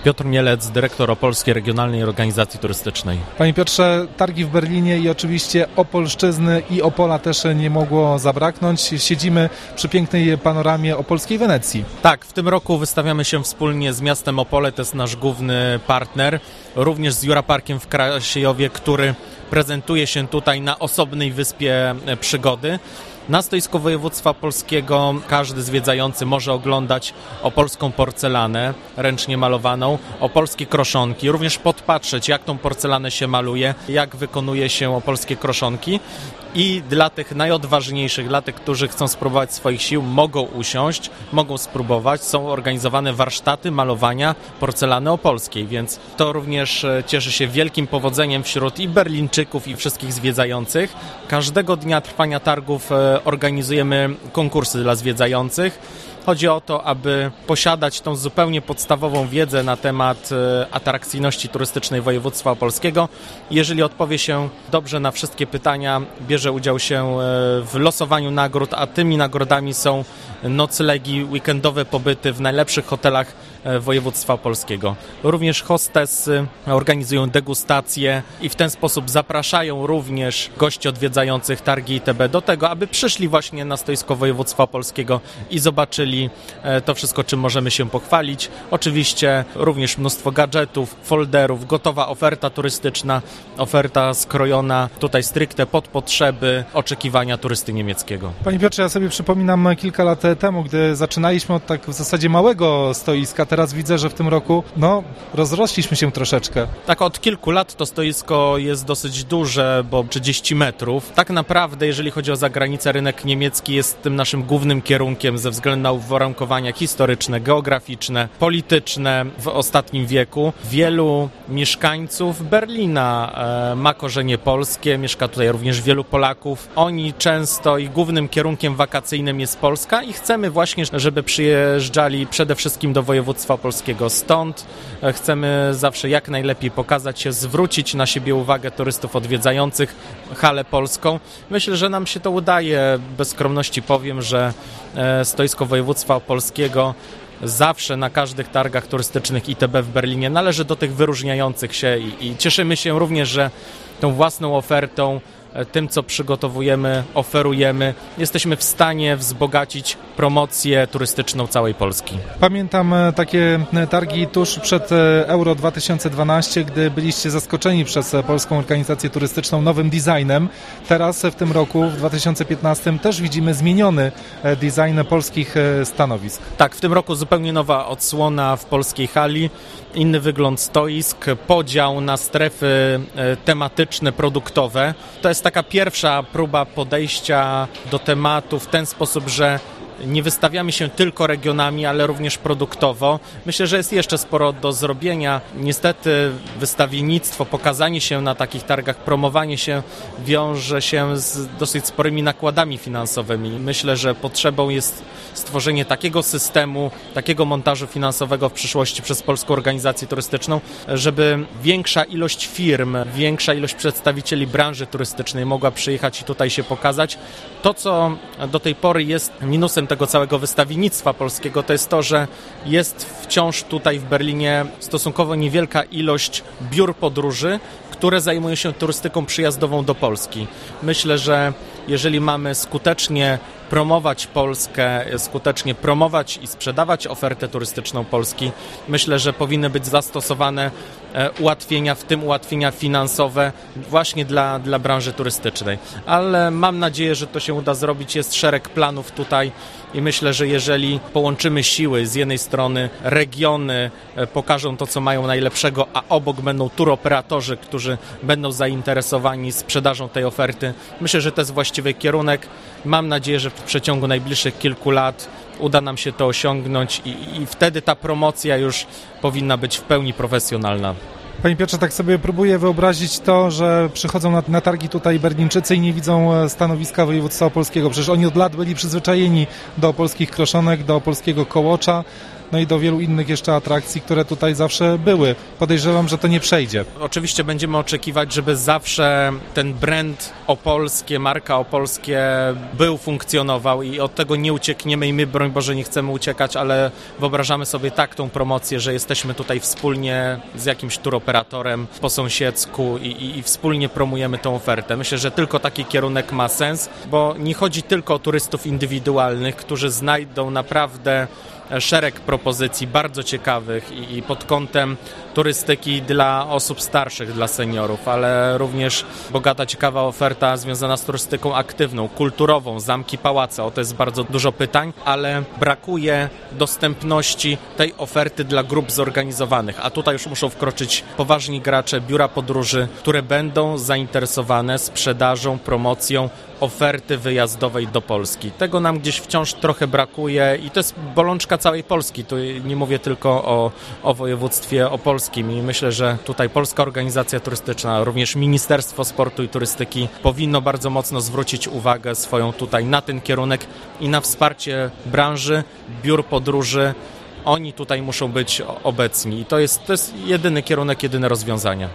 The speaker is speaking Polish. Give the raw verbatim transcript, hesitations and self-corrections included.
Piotr Mielec, dyrektor Opolskiej Regionalnej Organizacji Turystycznej. Panie Piotrze, targi w Berlinie i oczywiście Opolszczyzny i Opola też nie mogło zabraknąć. Siedzimy przy pięknej panoramie opolskiej Wenecji. Tak, w tym roku wystawiamy się wspólnie z miastem Opole, to jest nasz główny partner, również z Juraparkiem w Krasiejowie, który prezentuje się tutaj na osobnej wyspie przygody. Na stoisku województwa opolskiego każdy zwiedzający może oglądać opolską porcelanę ręcznie malowaną, opolskie kroszonki, również podpatrzeć, jak tą porcelanę się maluje, jak wykonuje się opolskie kroszonki. I dla tych najodważniejszych, dla tych, którzy chcą spróbować swoich sił, mogą usiąść, mogą spróbować. Są organizowane warsztaty malowania porcelany opolskiej, więc to również cieszy się wielkim powodzeniem wśród i Berlińczyków, i wszystkich zwiedzających. Każdego dnia trwania targów organizujemy konkursy dla zwiedzających. Chodzi o to, aby posiadać tą zupełnie podstawową wiedzę na temat atrakcyjności turystycznej województwa opolskiego. Jeżeli odpowie się dobrze na wszystkie pytania, bierze udział się w losowaniu nagród, a tymi nagrodami są noclegi, weekendowe pobyty w najlepszych hotelach województwa opolskiego. Również hostessy organizują degustacje i w ten sposób zapraszają również gości odwiedzających targi itp. do tego, aby przyszli właśnie na stoisko województwa opolskiego i zobaczyli to wszystko, czym możemy się pochwalić. Oczywiście również mnóstwo gadżetów, folderów, gotowa oferta turystyczna, oferta skrojona tutaj stricte pod potrzeby oczekiwania turysty niemieckiego. Panie Piotrze, ja sobie przypominam kilka lat temu, gdy zaczynaliśmy od tak w zasadzie małego stoiska. Teraz widzę, że w tym roku no, rozrośliśmy się troszeczkę. Tak, od kilku lat to stoisko jest dosyć duże, bo trzydzieści metrów. Tak naprawdę, jeżeli chodzi o zagranicę, rynek niemiecki jest tym naszym głównym kierunkiem ze względu na uwarunkowania historyczne, geograficzne, polityczne w ostatnim wieku. Wielu mieszkańców Berlina e, ma korzenie polskie, mieszka tutaj również wielu Polaków. Oni często, ich głównym kierunkiem wakacyjnym jest Polska i chcemy właśnie, żeby przyjeżdżali przede wszystkim do województwa opolskiego. Stąd chcemy zawsze jak najlepiej pokazać się, zwrócić na siebie uwagę turystów odwiedzających halę polską. Myślę, że nam się to udaje. Bez skromności powiem, że stoisko województwa opolskiego zawsze na każdych targach turystycznych itp. W Berlinie należy do tych wyróżniających się i, i cieszymy się również, że tą własną ofertą, tym, co przygotowujemy, oferujemy, jesteśmy w stanie wzbogacić promocję turystyczną całej Polski. Pamiętam takie targi tuż przed Euro dwa tysiące dwanaście, gdy byliście zaskoczeni przez Polską Organizację Turystyczną nowym designem. Teraz w tym roku, w dwa tysiące piętnastym, też widzimy zmieniony design polskich stanowisk. Tak, w tym roku zupełnie nowa odsłona w polskiej hali, inny wygląd stoisk, podział na strefy tematyczne, produktowe. To jest taka pierwsza próba podejścia do tematu w ten sposób, że nie wystawiamy się tylko regionami, ale również produktowo. Myślę, że jest jeszcze sporo do zrobienia. Niestety wystawiennictwo, pokazanie się na takich targach, promowanie się wiąże się z dosyć sporymi nakładami finansowymi. Myślę, że potrzebą jest stworzenie takiego systemu, takiego montażu finansowego w przyszłości przez Polską Organizację Turystyczną, żeby większa ilość firm, większa ilość przedstawicieli branży turystycznej mogła przyjechać i tutaj się pokazać. To, co do tej pory jest minusem tego całego wystawiennictwa polskiego, to jest to, że jest wciąż tutaj w Berlinie stosunkowo niewielka ilość biur podróży, które zajmują się turystyką przyjazdową do Polski. Myślę, że jeżeli mamy skutecznie promować Polskę, skutecznie promować i sprzedawać ofertę turystyczną Polski, myślę, że powinny być zastosowane ułatwienia, w tym ułatwienia finansowe właśnie dla, dla branży turystycznej. Ale mam nadzieję, że to się uda zrobić. Jest szereg planów tutaj i myślę, że jeżeli połączymy siły, z jednej strony regiony pokażą to, co mają najlepszego, a obok będą turoperatorzy, którzy będą zainteresowani sprzedażą tej oferty, myślę, że to jest właściwy kierunek. Mam nadzieję, że w przeciągu najbliższych kilku lat uda nam się to osiągnąć i, i wtedy ta promocja już powinna być w pełni profesjonalna. Panie Piotrze, tak sobie próbuję wyobrazić to, że przychodzą na, na targi tutaj Berlińczycy i nie widzą stanowiska województwa opolskiego. Przecież oni od lat byli przyzwyczajeni do polskich kroszonek, do polskiego kołocza. no i do wielu innych jeszcze atrakcji, które tutaj zawsze były. Podejrzewam, że to nie przejdzie. Oczywiście będziemy oczekiwać, żeby zawsze ten brand opolskie, marka opolskie był, funkcjonował i od tego nie uciekniemy i my, broń Boże, nie chcemy uciekać, ale wyobrażamy sobie tak tą promocję, że jesteśmy tutaj wspólnie z jakimś turoperatorem po sąsiedzku i, i, i wspólnie promujemy tą ofertę. Myślę, że tylko taki kierunek ma sens, bo nie chodzi tylko o turystów indywidualnych, którzy znajdą naprawdę szereg propozycji bardzo ciekawych i, i pod kątem turystyki dla osób starszych, dla seniorów, ale również bogata, ciekawa oferta związana z turystyką aktywną, kulturową, zamki, pałace. O to jest bardzo dużo pytań, ale brakuje dostępności tej oferty dla grup zorganizowanych, a tutaj już muszą wkroczyć poważni gracze, biura podróży, które będą zainteresowane sprzedażą, promocją oferty wyjazdowej do Polski. Tego nam gdzieś wciąż trochę brakuje i to jest bolączka całej Polski. Tu nie mówię tylko o, o województwie opolskim i myślę, że tutaj Polska Organizacja Turystyczna, również Ministerstwo Sportu i Turystyki powinno bardzo mocno zwrócić uwagę swoją tutaj na ten kierunek i na wsparcie branży, biur podróży. Oni tutaj muszą być obecni i to jest, to jest jedyny kierunek, jedyne rozwiązanie.